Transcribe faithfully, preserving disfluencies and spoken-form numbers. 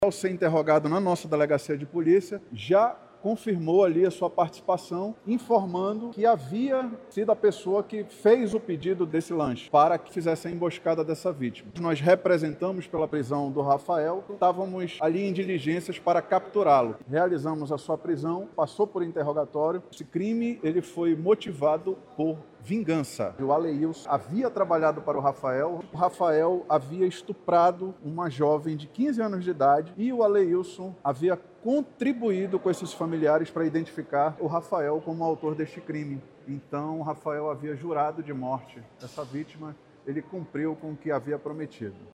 Ao ser interrogado na nossa delegacia de polícia, já confirmou ali a sua participação, informando que havia sido a pessoa que fez o pedido desse lanche para que fizesse a emboscada dessa vítima. Nós representamos pela prisão do Rafael, estávamos ali em diligências para capturá-lo. Realizamos a sua prisão, passou por interrogatório. Esse crime ele foi motivado por vingança. O Aleilson havia trabalhado para o Rafael, o Rafael havia estuprado uma jovem de quinze anos de idade e o Aleilson havia contribuído com esses familiares para identificar o Rafael como autor deste crime. Então, o Rafael havia jurado de morte essa vítima, ele cumpriu com o que havia prometido.